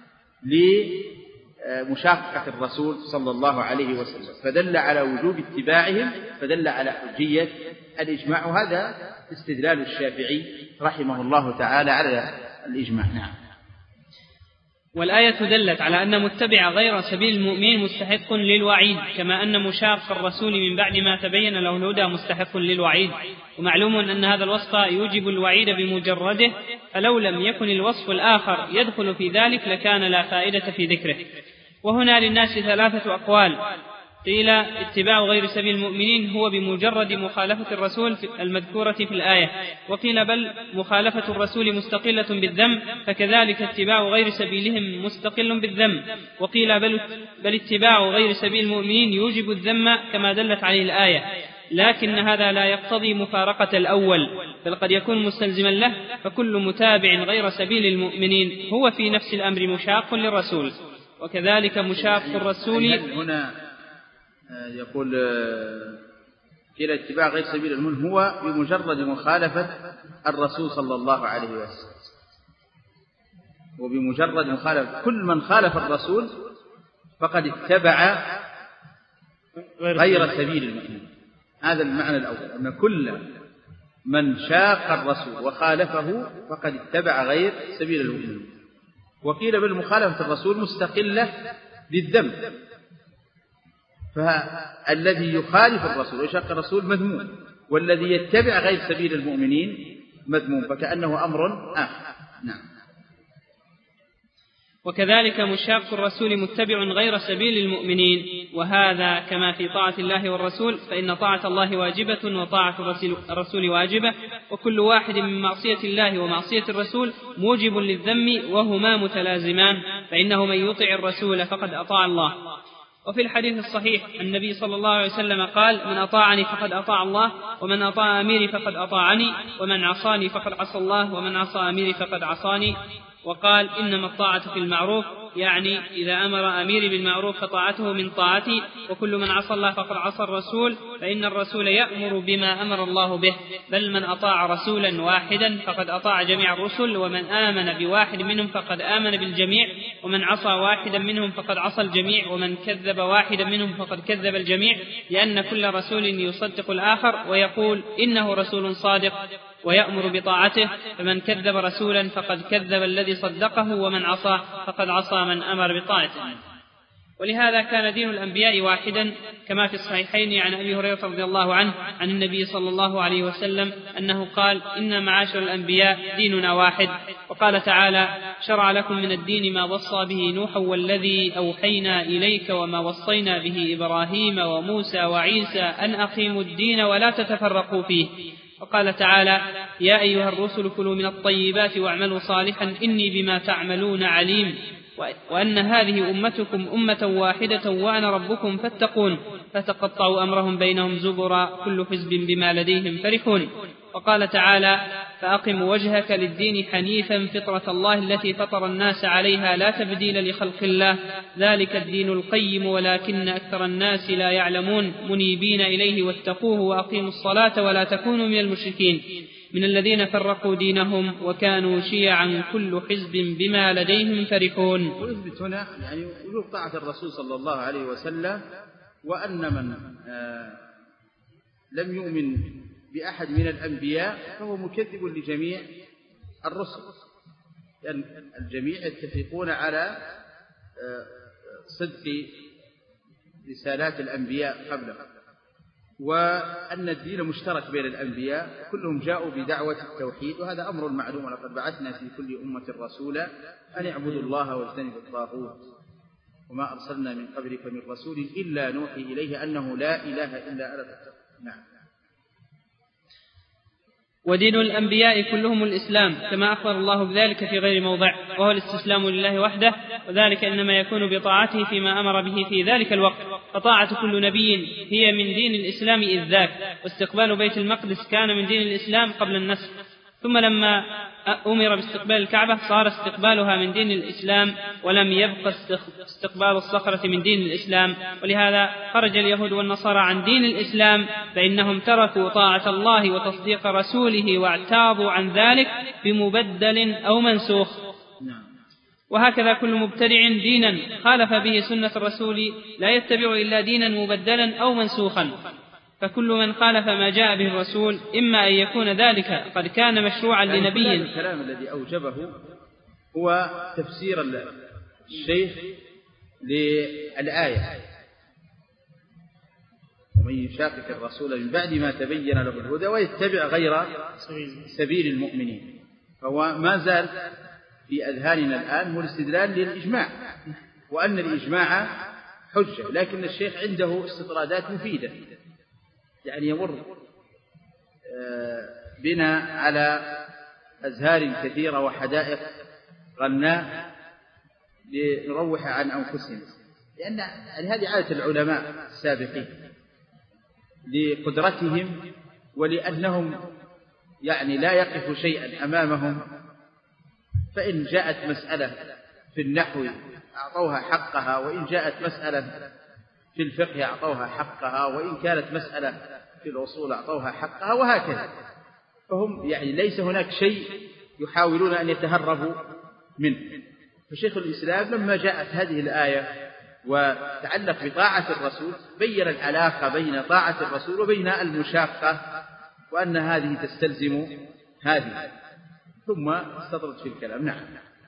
Speaker 2: لمشاقة الرسول صلى الله عليه وسلم، فدل على وجوب اتباعهم، فدل على حجية الإجماع، وهذا استدلال الشافعي رحمه الله تعالى على الإجماع. نعم.
Speaker 1: والآية دلت على أن متبع غير سبيل المؤمنين مستحق للوعيد، كما أن مشاق الرسول من بعد ما تبين له الهدى مستحق للوعيد، ومعلوم أن هذا الوصف يوجب الوعيد بمجرده، فلو لم يكن الوصف الآخر يدخل في ذلك لكان لا فائدة في ذكره. وهنا للناس ثلاثة أقوال: قيل اتباع غير سبيل المؤمنين هو بمجرد مخالفة الرسول المذكورة في الآية، وقيل بل مخالفة الرسول مستقلة بالذنب، فكذلك اتباع غير سبيلهم مستقل بالذنب، وقيل بل, بل اتباع غير سبيل المؤمنين يوجب الذم كما دلت عليه الآية، لكن هذا لا يقتضي مفارقة الأول، بل قد يكون مستلزما له، فكل متابع غير سبيل المؤمنين هو في نفس الأمر مشاق للرسول، وكذلك مشاق الرسول.
Speaker 2: هنا يقول إلى اتباع غير سبيل المؤمنين هو بمجرد مخالفة الرسول صلى الله عليه وسلم، وبمجرد مخالفة كل من خالف الرسول فقد اتبع غير سبيل المؤمنين. هذا المعنى الأول، أن كل من شاق الرسول وخالفه فقد اتبع غير سبيل المؤمنين. وقيل بالمخالفة الرسول مستقلة بالذنب، فالذي يخالف الرسول ويشاق الرسول مذموم، والذي يتبع غير سبيل المؤمنين مذموم، فكأنه أمر آخر. نعم.
Speaker 1: وكذلك مشاق الرسول متبع غير سبيل المؤمنين، وهذا كما في طاعة الله والرسول، فإن طاعة الله واجبة وطاعة الرسول واجبة، وكل واحد من معصية الله ومعصية الرسول موجب للذم، وهما متلازمان، فإنه من يطع الرسول فقد أطاع الله. وفي الحديث الصحيح النبي صلى الله عليه وسلم قال: من أطاعني فقد أطاع الله، ومن أطاع أميري فقد أطاعني، ومن عصاني فقد عصى الله، ومن عصى أميري فقد عصاني. وقال: إنما الطاعة في المعروف، يعني إذا أمر أميري بالمعروف فطاعته من طاعتي، وكل من عصى الله فقد عصى الرسول، فإن الرسول يأمر بما أمر الله به، بل من أطاع رسولا واحدا فقد أطاع جميع الرسل، ومن آمن بواحد منهم فقد آمن بالجميع، ومن عصى واحدا منهم فقد عصى الجميع، ومن كذب واحدا منهم فقد كذب الجميع، لأن كل رسول يصدق الآخر ويقول إنه رسول صادق ويأمر بطاعته، فمن كذب رسولا فقد كذب الذي صدقه، ومن عصى فقد عصى من أمر بطاعته. ولهذا كان دين الأنبياء واحدا، كما في الصحيحين عن أبي هريرة رضي الله عنه عن النبي صلى الله عليه وسلم أنه قال: إن معاشر الأنبياء ديننا واحد. وقال تعالى: شرع لكم من الدين ما وصى به نوحا والذي أوحينا إليك وما وصينا به إبراهيم وموسى وعيسى أن أقيموا الدين ولا تتفرقوا فيه. وقال تعالى: يا أيها الرسل كلوا من الطيبات واعملوا صالحا إني بما تعملون عليم، وأن هذه أمتكم أمة واحدة وأنا ربكم فاتقون. فتقطعوا أمرهم بينهم زبرا كل حزب بما لديهم فرحون. وقال تعالى: فأقم وجهك للدين حنيفا فطرة الله التي فطر الناس عليها لا تبديل لخلق الله ذلك الدين القيم ولكن أكثر الناس لا يعلمون منيبين إليه واتقوه وأقيموا الصلاة ولا تكونوا من المشركين من الذين فرقوا دينهم وكانوا شيعا كل حزب بما لديهم فرحون.
Speaker 2: ويثبت هنا يعني وجوب طاعة الرسول صلى الله عليه وسلم، وأن من آه لم يؤمن بأحد من الأنبياء فهو مكذب لجميع الرسل، لأن الجميع يتفقون على صدق رسالات الأنبياء قبله، وأن الدين مشترك بين الأنبياء كلهم جاءوا بدعوة التوحيد، وهذا أمر معلوم. ولقد بعثنا في كل أمة رسولا أن اعبدوا الله واجتنبوا الطاغوت وما أرسلنا من قبلك من رسول إلا نوحي إليه أنه لا إله إلا أنا فاتقون. نعم.
Speaker 1: ودين الأنبياء كلهم الإسلام كما أخبر الله بذلك في غير موضع، وهو الاستسلام لله وحده، وذلك إنما يكون بطاعته فيما أمر به في ذلك الوقت. فطاعة كل نبي هي من دين الإسلام إذ ذاك، واستقبال بيت المقدس كان من دين الإسلام قبل النسخ، ثم لما أمر باستقبال الكعبة صار استقبالها من دين الإسلام ولم يبق استقبال الصخرة من دين الإسلام. ولهذا خرج اليهود والنصارى عن دين الإسلام، فإنهم تركوا طاعة الله وتصديق رسوله واعتاضوا عن ذلك بمبدل أو منسوخ. وهكذا كل مبتدع دينا خالف به سنة الرسول لا يتبع إلا دينا مبدلا أو منسوخا. فكل من خالف ما جاء به الرسول إما أن يكون ذلك قد كان مشروعا لنبي.
Speaker 2: الكلام الذي أوجبه هو تفسير الشيخ للآية: ومن يشاقق الرسول من بعد ما تبين له الهدى ويتبع غير سبيل المؤمنين. فهو ما زال في أذهاننا الآن هو الاستدلال للإجماع، وأن الإجماع حجة، لكن الشيخ عنده استطرادات مفيدة، يعني يمر بنا على أزهار كثيرة وحدائق غناء لنروح عن أنفسنا، لأن يعني هذه عادة العلماء السابقين لقدرتهم، ولأنهم يعني لا يقف شيئا أمامهم، فإن جاءت مسألة في النحو أعطوها حقها، وإن جاءت مسألة في الفقه أعطوها حقها، وإن كانت مسألة في الأصول أعطوها حقها، وهكذا. فهم يعني ليس هناك شيء يحاولون أن يتهربوا منه. فشيخ الإسلام لما جاءت هذه الآية وتعلق بطاعة الرسول بين العلاقة بين طاعة الرسول وبين المشاقة، وأن هذه تستلزم هذه، ثم استطرد في الكلام. نعم.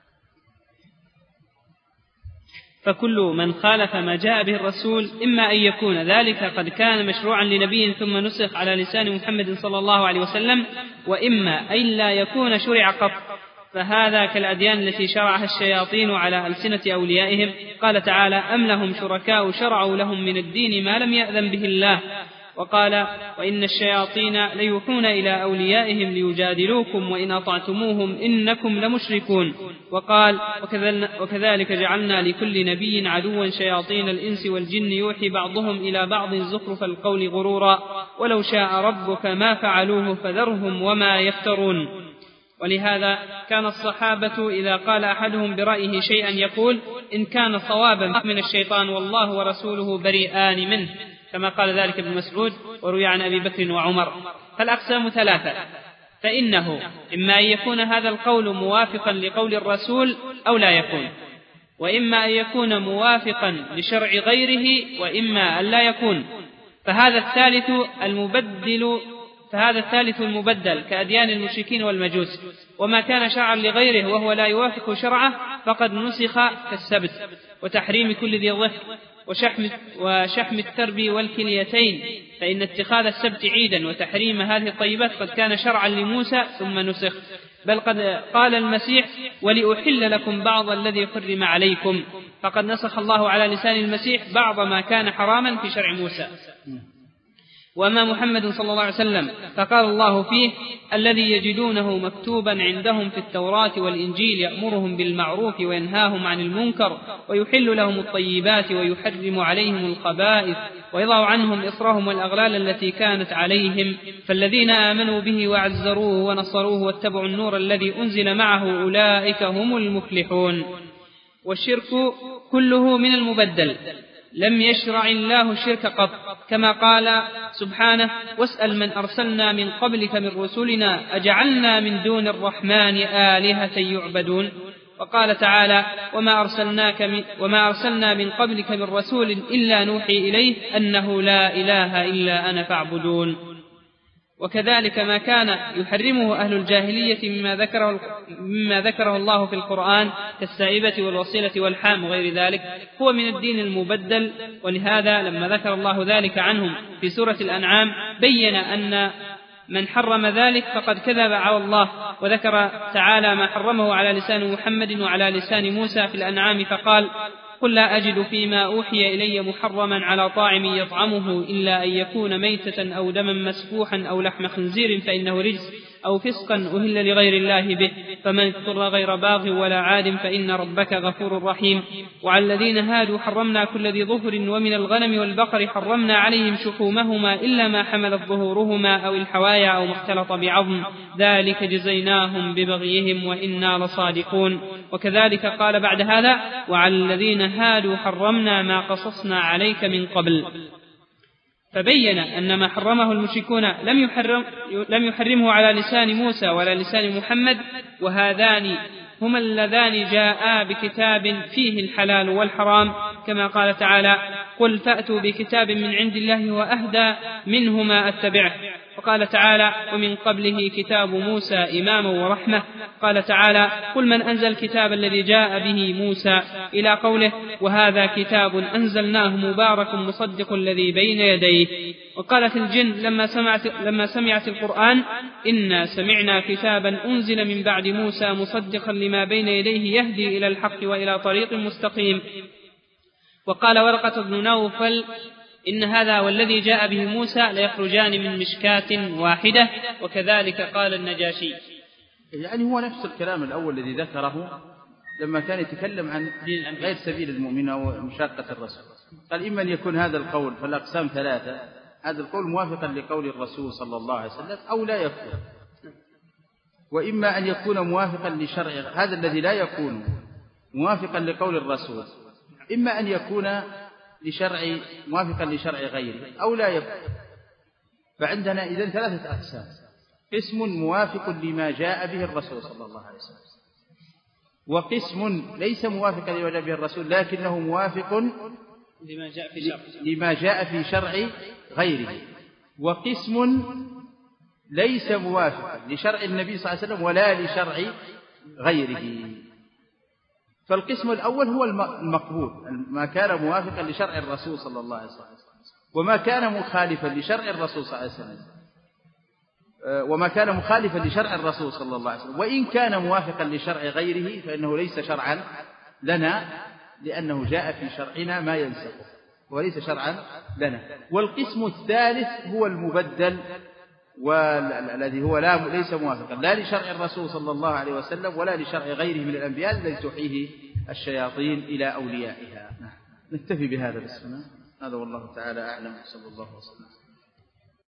Speaker 1: فكل من خالف ما جاء به الرسول إما أن يكون ذلك قد كان مشروعا لنبي ثم نسخ على لسان محمد صلى الله عليه وسلم، وإما أن لا يكون شرع قط، فهذا كالأديان التي شرعها الشياطين على ألسنة أوليائهم. قال تعالى: أم لهم شركاء شرعوا لهم من الدين ما لم يأذن به الله. وقال: وإن الشياطين ليوحون إلى أوليائهم ليجادلوكم وإن أطعتموهم إنكم لمشركون. وقال: وكذلك جعلنا لكل نبي عدوا شياطين الإنس والجن يوحي بعضهم إلى بعض زخرف القول غرورا ولو شاء ربك ما فعلوه فذرهم وما يفترون. ولهذا كان الصحابة إذا قال أحدهم برأيه شيئا يقول: إن كان صوابا من الشيطان والله ورسوله بريئان منه، كما قال ذلك ابن مسعود وروي عن أبي بكر وعمر. فالأقسام ثلاثة، فإنه إما أن يكون هذا القول موافقا لقول الرسول أو لا يكون، وإما أن يكون موافقا لشرع غيره، وإما أن لا يكون. فهذا الثالث المبدل فهذا الثالث المبدل كأديان المشركين والمجوس، وما كان شرعا لغيره وهو لا يوافق شرعه فقد نسخ كالسبت وتحريم كل ذي ظفر وشحم, وشحم الترب والكليتين، فإن اتخاذ السبت عيدا وتحريم هذه الطيبات قد كان شرعا لموسى ثم نسخ. بل قد قال المسيح: ولأحل لكم بعض الذي حرم عليكم، فقد نسخ الله على لسان المسيح بعض ما كان حراما في شرع موسى. وأما محمد صلى الله عليه وسلم فقال الله فيه: الذي يجدونه مكتوبا عندهم في التوراة والإنجيل يأمرهم بالمعروف وينهاهم عن المنكر ويحل لهم الطيبات ويحرم عليهم الخبائث ويضع عنهم إصرهم والأغلال التي كانت عليهم، فالذين آمنوا به وعزروه ونصروه واتبعوا النور الذي أنزل معه أولئك هم المفلحون. والشرك كله من المبدل، لم يشرع الله الشرك قط، كما قال سبحانه: واسأل من أرسلنا من قبلك من رسلنا أجعلنا من دون الرحمن آلهة يعبدون. وقال تعالى: وما أرسلناك من وما أرسلنا من قبلك من رسول إلا نوحي إليه أنه لا إله إلا أنا فاعبدون. وكذلك ما كان يحرمه أهل الجاهلية مما ذكره, مما ذكره الله في القرآن كالسائبة والوصيلة والحام وغير ذلك هو من الدين المبدل. ولهذا لما ذكر الله ذلك عنهم في سورة الأنعام بين أن من حرم ذلك فقد كذب على الله، وذكر تعالى ما حرمه على لسان محمد وعلى لسان موسى في الأنعام فقال: قل لا أجد فيما أوحي إلي محرما على طاعم يطعمه إلا أن يكون ميتة أو دما مسفوحا أو لحم خنزير فإنه رجس أو فسقا أهل لغير الله به، فمن اضطر غير باغ ولا عاد فإن ربك غفور رحيم. وعلى الذين هادوا حرمنا كل ذي ظهر، ومن الغنم والبقر حرمنا عليهم شحومهما إلا ما حملت ظهورهما أو الحوايا أو ما اختلط بعظم، ذلك جزيناهم ببغيهم وإنا لصادقون. وكذلك قال بعد هذا: وعلى الذين هادوا حرمنا ما قصصنا عليك من قبل. فبين أن ما حرمه المشركون لم يحرم لم يحرمه على لسان موسى ولا لسان محمد، وهذان هما اللذان جاءا بكتاب فيه الحلال والحرام، كما قال تعالى: قل فأتوا بكتاب من عند الله وأهدى منهما أتبعه. وقال تعالى: ومن قبله كتاب موسى إماما ورحمة. قال تعالى: قل من أنزل الكتاب الذي جاء به موسى، إلى قوله: وهذا كتاب أنزلناه مبارك مصدق الذي بين يديه. وقالت الجن لما سمعت, لما سمعت القرآن: إنا سمعنا كتابا أنزل من بعد موسى مصدقا لما بين يديه يهدي إلى الحق وإلى طريق مستقيم. وقال ورقة بن نوفل: إن هذا والذي جاء به موسى ليخرجان من مشكاة واحدة. وكذلك قال النجاشي.
Speaker 2: يعني هو نفس الكلام الأول الذي ذكره لما كان يتكلم عن غير سبيل المؤمن أو مشاقة الرسول، قال: إما أن يكون هذا القول فالأقسام ثلاثة، هذا القول موافقا لقول الرسول صلى الله عليه وسلم أو لا يكون، وإما أن يكون موافقا لشرع، هذا الذي لا يكون موافقا لقول الرسول إما أن يكون لشرع موافقا لشرع غيره أو لا يكون. فعندنا إذن ثلاثة أقسام: قسم موافق لما جاء به الرسول صلى الله عليه وسلم، وقسم ليس موافقا لما جاء به الرسول لكنه موافق
Speaker 1: لما جاء في شرع,
Speaker 2: لما جاء في شرع غيره، وقسم ليس موافقا لشرع النبي صلى الله عليه وسلم ولا لشرع غيره. فالقسم الأول هو المقبول، ما كان موافقا لشرع الرسول صلى الله عليه وسلم، وما كان مخالفا لشرع الرسول صلى الله عليه وسلم وما كان مخالفا لشرع الرسول صلى الله عليه وسلم، وإن كان موافقا لشرع غيره فإنه ليس شرعا لنا، لأنه جاء في شرعنا ما ينسخه وليس شرعا لنا. والقسم الثالث هو المبدل، والذي هو لا ليس موافقا لا لشرع الرسول صلى الله عليه وسلم ولا لشرع غيره من الأنبياء الذي تحيه الشياطين إلى أوليائها. نكتفي بهذا بس هذا، والله تعالى أعلم. صلى الله وسلم.